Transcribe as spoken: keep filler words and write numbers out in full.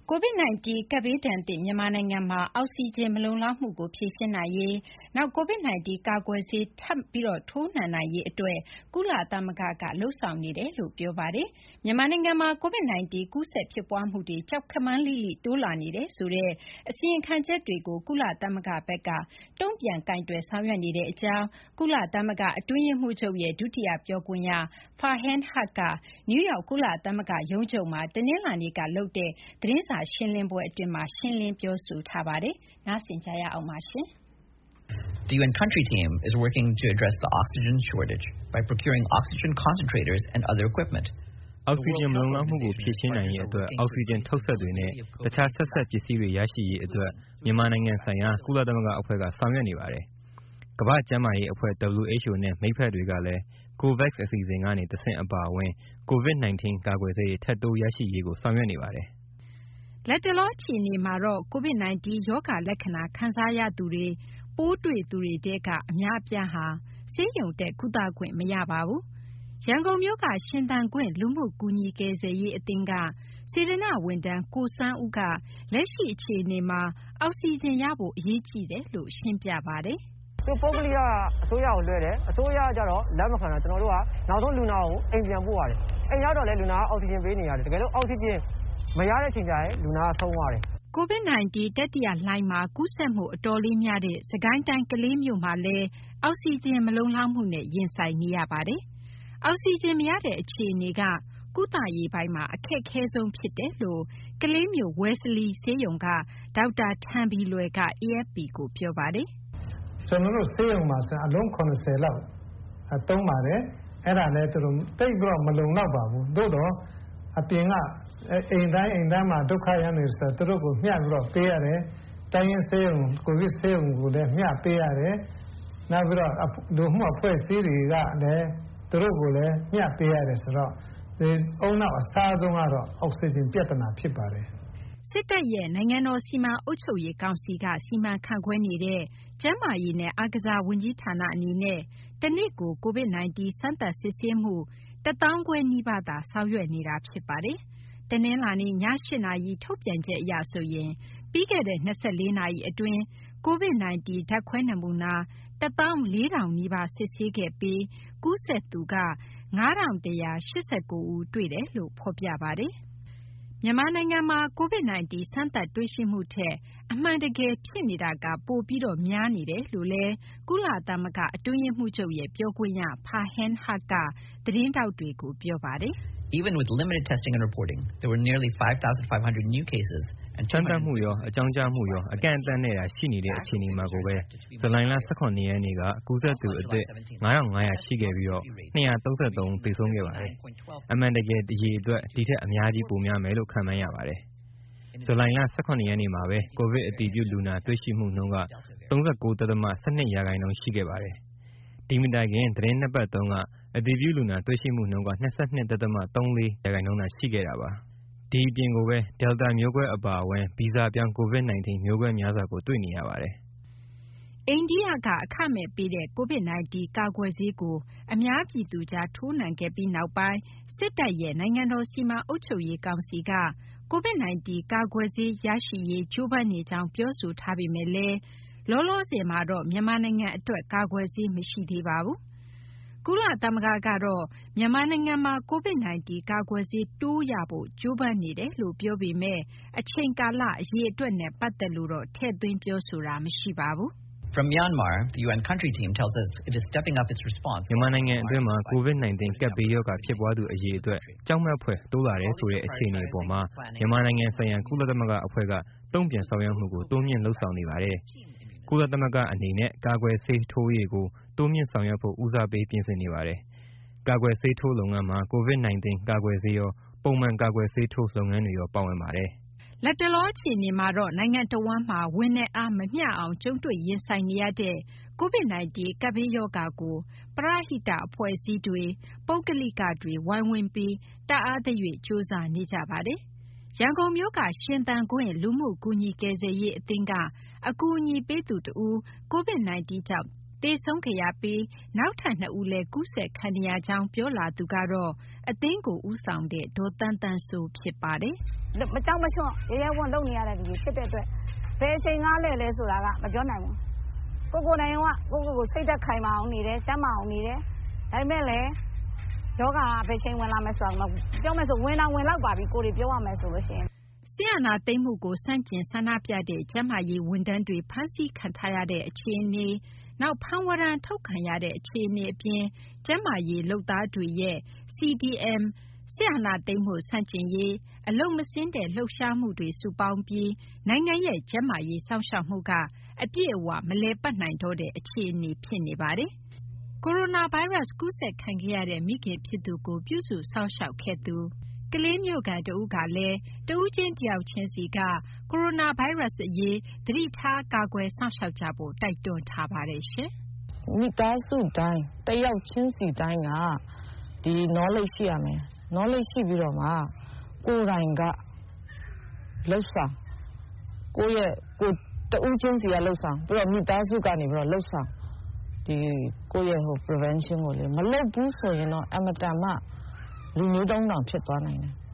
ကိုဗစ် ၁၉ ကပ်ဘေးဒဏ်သင့် မြန်မာနိုင်ငံမှာ အောက်ဆီဂျင်မလုံလောက်မှုကို ဖြေရှင်းနိုင်ရေး၊ နောက် ကိုဗစ် ၁၉ ကာကွယ်ဆေး ထပ်ပြီးထိုးနှံနိုင်ရေးအတွက် ကုလသမဂ္ဂက လုပ်ဆောင်နေတယ်လို့ ပြောပါတယ်။ မြန်မာနိုင်ငံမှာ ကိုဗစ် ၁၉ ကူးစက်ဖြစ်ပွားမှုတွေ ကြောက်ခမန်းလိလိ တိုးလာနေတယ်ဆိုတဲ့ အစီရင်ခံချက်တွေကို ကုလသမဂ္ဂဘက်က တုံ့ပြန်ကိုင်တွယ်ဆောင်ရွက်နေတဲ့အကြောင်း ကုလသမဂ္ဂအတွင်းရေးမှူးချုပ်ရဲ့ ဒုတိယပြောခွင့်ရ Farhan Haq က နယူးယောက် ကုလသမဂ္ဂရုံးချုပ်မှာ တနင်္လာနေ့ကလုပ်တဲ့ သတင်းစာရှင်းလင်းပွဲအတွင်းမှာ ရှင်းလင်းပြောဆိုထားပါတယ်။ နားဆင်ကြရအောင်ပါ။ The ယူ အန် country team is working to address the oxygen shortage by procuring oxygen concentrators and other equipment. အောက်ဆီဂျင်မလုံလောက်မှုကိုဖြေရှင်းနိုင်ရေးအတွက်အောက်ဆီဂျင်ထုတ်စက်တွေနဲ့တခြားဆက်စပ်ပစ္စည်းတွေရရှိရေးအတွက်မြန်မာနိုင်ငံဆိုင်ရာကုလသမဂ္ဂအဖွဲ့ကဆောင်ရွက်နေပါတယ်။ကမ္ဘာ့ကျန်းမာရေးအဖွဲ့ W H O နဲ့မိတ်ဖက်တွေကလည်း COVAX အစီအစဉ်ကနေတဆင့်အပါအဝင် ကိုဗစ် ၁၉ ကာကွယ်ဆေးထပ်တိုးရရှိရေးကိုဆောင်ရွက်နေပါတယ်။လက်တလောအခြေအနေမှာတော့ ကိုဗစ် ၁၉ ရောဂါလက္ခဏာခံစားရသူတွေ၊ ပိုးတွေ့သူတွေထဲကအများအပြားဟာ ဆေးရုံတက်ကုသခွင့်မရပါဘူး။ ရန်ကုန်မြို့က ရှင်သန်ခွင့်လူမှုကူညီကယ်ဆယ်ရေးအသင်းက စေတနာ့ဝန်ထမ်း ကိုစန်းဦးက လက်ရှိအခြေအနေမှာ အောက်ဆီဂျင်ရဖို့အရေးကြီးတယ်လို့ ရှင်းပြပါတယ်။ "ပုဂ္ဂလိကအစိုးရကိုလွှဲတယ်။အစိုးရကလက်မခံတော့ကျနော်တို့ကနောက်ဆုံးလူနာကိုအိမ်ပြန်ပို့ရတယ်။အိမ်ရောက်တော့လည်းလူနာကအောက်ဆီဂျင်ပေးနေရတယ်။တကယ်လို့အောက်ဆီဂျင်မရတဲ့အချိန်ကျရင်လူနာကဆုံးသွားတယ်။ " ကိုဗစ် ၁၉ တတိယလှိုင်းမှာကူးစက်မှုအတော်လေးများတဲ့ စစ်ကိုင်းတိုင်း ကလေးမြို့မှာလည်း အောက်ဆီဂျင်မလုံလောက်မှုနဲ့ ရင်ဆိုင်နေရပါတယ်။ အောက်ဆီဂျင်မရတဲ့အခြေအနေက ကုသရေးပိုင်းမှာအခက်ခဲဆုံးဖြစ်တယ်လို့ ကလေးမြို့ Wesley ဆေးရုံက ဒေါက်တာထံပီလွယ်က A F P ကိုပြောပါတယ်။ "ကျနော်တို့ဆေးရုံမှာဆိုရင်အလုံး၇၀လောက်သုံးပါတယ်။အဲဒါလည်းသူတို့သိပ်ပြီးတော့မလုံလောက်ပါဘူး။သို့သော်အပြင်ကအိမ်တိုင်းအိမ်တိုင်းမှာဒုက္ခရောက်နေတယ်ဆိုတော့သူတို့ကိုမျှပြီးတော့ပေးရတယ်။တိုင်းရင်းဆေးရုံကိုဗစ်ဆေးရုံကိုလည်းမျှပေးရတယ်။နောက်ပြီးတော့လူမှုအဖွဲ့အစည်းတွေကလည်းသူတို့ကိုလည်းမျှပေးရတယ်ဆိုတော့ဒီအုံနောက်အစားဆုံးကတော့အောက်ဆီဂျင်ပြဿနာဖြစ်ပါတယ်။ " စစ်တပ်ရဲ့နိုင်ငံတော်စီမံအုပ်ချုပ်ရေးကောင်စီကစီမံခန့်ခွဲနေတဲ့ကျန်းမာရေးနဲ့အားကစားဝန်ကြီးဌာနအနေနဲ့တနေ့ကို ကိုဗစ် ၁၉ စမ်းသပ်စစ်ဆေးမှုတသောင်းခွဲနီးပါးသာဆောင်ရွက်နေတာဖြစ်ပါတယ်။ တနင်္လာနေ့ ည ၈ နာရီထုတ်ပြန်ချက်အရဆိုရင်ပြီးခဲ့တဲ့၂၄နာရီအတွင်းကိုဗစ် ၁၉ ဓာတ်ခွဲနမူနာ တသောင်းလေးထောင်နီးပါးစစ်ဆေးခဲ့ပြီးကူးစက်သူက ၅၁၈၉ ဦးတွေ့တယ်လို့ ဖော်ပြပါတယ်။ မြန်မာနိုင်ငံမှာ ကိုဗစ် ၁၉ စမ်းသပ်တွေ့ရှိမှုထက်အမှန်တကယ်ဖြစ်နေတာက ပိုပြီးများနေတယ်လို့လည်း ကုလသမဂ္ဂအတွင်းရေးမှူးချုပ်ရဲ့ပြောခွင့်ရ Farhan Haq က သတင်းထောက်တွေကို ပြောပါတယ်။ "Even with limited testing and reporting, there were nearly five thousand five hundred new cases and စမ်းသပ်မှုရောအကြောင်းကြားမှုရောအကန့်အသတ်နဲ့သာရှိနေတဲ့အခြေအနေမှာကိုပဲဇူလိုင်လ၁၇ရက်နေ့ကကူးစက်သူအသစ်၅ထောင်၅ရာရှိခဲ့ပြီးတော့၂၃၃ဦးသေဆုံးခဲ့ပါတယ်။အမှန်တကယ်အရေအတွက်ဒီထက်အများကြီးပိုများမယ်လို့ခန့်မှန်းရပါတယ်။ဇူလိုင်လ၁၇ရက်နေ့မှာပဲကိုဗစ်အတည်ပြုလူနာတွေ့ရှိမှုနှုန်းက၃၉.၁၂ရာခိုင်နှုန်းရှိခဲ့ပါတယ်။ဒီမတိုင်ခင်သီတင်းနှစ်ပတ်တုန်းကအတည်ပြုလူနာတွေ့ရှိမှုနှုန်းက၂၂.၃၄ရာခိုင်နှုန်းသာရှိခဲ့တာပါ။ဒီအပြင်ကိုပဲ Delta မျိုးကွဲအပါအဝင်ဗီဇပြောင်းကိုဗစ် ၁၉ မျိုးကွဲများစွာကိုတွေ့နေရပါတယ်။ " အိန္ဒိယကအခမဲ့ပေးတဲ့ကိုဗစ် ၁၉ ကာကွယ်ဆေးကိုအများပြည်သူကြားထိုးနှံခဲ့ပြီးနောက်ပိုင်းစစ်တပ်ရဲ့နိုင်ငံတော်စီမံအုပ်ချုပ်ရေးကောင်စီကကိုဗစ် ၁၉ ကာကွယ်ဆေးရရှိရေးကြိုးပမ်းနေကြောင်းပြောဆိုထားပေမယ့်လည်းလောလောဆယ်မှာတော့မြန်မာနိုင်ငံအတွက်ကာကွယ်ဆေးမရှိသေးပါဘူး။ ကုလသမဂ္ဂကတော့မြန်မာနိုင်ငံမှာကိုဗစ် ၁၉ ကာကွယ်ဆေးတိုးရဖို့ကြိုးပမ်းနေတယ်လို့ပြောပေမယ့်အချိန်ကာလအရေအတွက်နဲ့ပတ်သက်လို့တော့ထည့်သွင်းပြောဆိုတာမရှိပါဘူး။ From Myanmar, the ယူ အန် country team tells us it is stepping up its response. မြန်မာနိုင်ငံအတွင်းမှာကိုဗစ် ၁၉ ကပ်ဘေးရောဂါဖြစ်ပွားသူအရေအတွက်ကြောက်မက်ဖွယ်တိုးလာတယ်ဆိုတဲ့အခြေအနေအပေါ်မှာမြန်မာနိုင်ငံဆိုင်ရာကုလသမဂ္ဂအဖွဲ့ကတုံ့ပြန်ဆောင်ရွက်မှုကိုတိုးမြှင့်လုပ်ဆောင်နေပါတယ်။ကုလသမဂ္ဂအနေနဲ့ကာကွယ်ဆေးထိုးရေးကိုတိုးမြှင့်ဆောင်ရွက်ဖို့ဦးစားပေးပြင်ဆင်နေပါတယ်။ကာကွယ်ဆေးထိုးလုပ်ငန်းမှာကိုဗစ် ၁၉ ကာကွယ်ဆေးရောပုံမှန်ကာကွယ်ဆေးထိုးလုပ်ငန်းတွေရောပါဝင်ပါတယ်။လတ်တလောအခြေအနေမှာတော့နိုင်ငံတဝန်းမှာဝန်နဲ့အားမမျှအောင်ကြုံတွေ့ရင်ဆိုင်နေရတဲ့ကိုဗစ် ၁၉ ကပ်ဘေးရောဂါကိုပရဟိတအဖွဲ့အစည်းတွေပုဂ္ဂလိကတွေဝိုင်းဝန်းပြီးတအားသရွေ့ကြိုးစားနေကြပါတယ်။ ရန်ကုန်မြို့ကရှင်သန်ခွင့်လူမှုကူညီကယ်ဆယ်ရေးအသင်းကအကူအညီပေးသူတဦးကိုဗစ် ၁၉ ကြောင့်သေသေဆုံးခဲ့ရပြီးနောက်ထပ်နှစ်ဦးလည်းကူးစက်ခံနေရကြောင်းပြောလာသူကတော့အသင်းကိုဦးဆောင်တဲ့ဒေါ်တန်းတန်းစိုးဖြစ်ပါတယ်။မကြောက်မရွံ့ရဲရဲဝံ့လုပ်နေရတဲ့လူတွေဖြစ်တဲ့အတွက်ဘယ်အချိန်ကားလဲလဲဆိုတာကမပြောနိုင်ဘူး။ကိုကိုနိုင်ကကိုကိုကိုစိတ်သက်ခိုင်မာအောင်နေတယ်ကျန်းမာအောင်နေတယ်။ဒါပေမဲ့လည်းယောဂါဘယ်ချိန်ဝင်လာမယ်ဆိုတာပြောမယ်ဆိုဝင်တော့ဝင်လောက်ပါပြီကိုတွေပြောရမယ်ဆိုလို့ရှိရင်ဆီယနာသိမ့်မှုကိုစန့်ကျင်ဆန္ဒပြတဲ့ကျန်းမာရေးဝန်ထမ်းတွေဖမ်းဆီးခံထားရတဲ့အခြေအနေနောက်ဖမ်းဝရမ်းထုတ်ခံရတဲ့အခြေအနေအပြင်ကျန်းမာရေးလုပ်သားတွေရဲ့ C D M ဆီယနာသိမ့်မှုစန့်ကျင်ရေးအလုံမစင်းတဲ့လှုပ်ရှားမှုတွေစုပေါင်းပြီးနိုင်ငံရဲ့ကျန်းမာရေးစောင့်ရှောက်မှုကအပြည့်အဝမလဲပတ်နိုင်တော့တဲ့အခြေအနေဖြစ်နေပါတယ်။ကိုရိုနာဗိုင်းရပ်စ်ကူးစက်ခံခဲ့ရတဲ့မိခင်ဖြစ်သူကိုပြုစုစောင့်ရှောက်ခဲ့သူကလေးမျိုးကန်တဦးကလည်းတဦးချင်းတယောက်ချင်းစီကကိုရိုနာဗိုင်းရပ်စ်အရေးသတိထားကာကွယ်စောင့်ရှောက်ကြဖို့တိုက်တွန်းထားပါတယ်ရှင်။မိသားစုတိုင်းတယောက်ချင်းစီတိုင်းကဒီ knowledge ရှိရမယ် knowledge ရှိပြီးတော့မှကိုယ်တိုင်ကလှုပ်ဆောင်ကိုယ့်ရဲ့ကိုတဦးချင်းစီကလှုပ်ဆောင်ပြီးတော့မိသားစုကနေပြီးတော့လှုပ်ဆောင်ဒီကိုယ့်ရဲ့ဟို prevention ကိုလေမလုပ်ဘူးဆိုရင်တော့အမတန်မှလူမျိုးတုံးတောင်ဖြစ်သွားနိုင်တယ်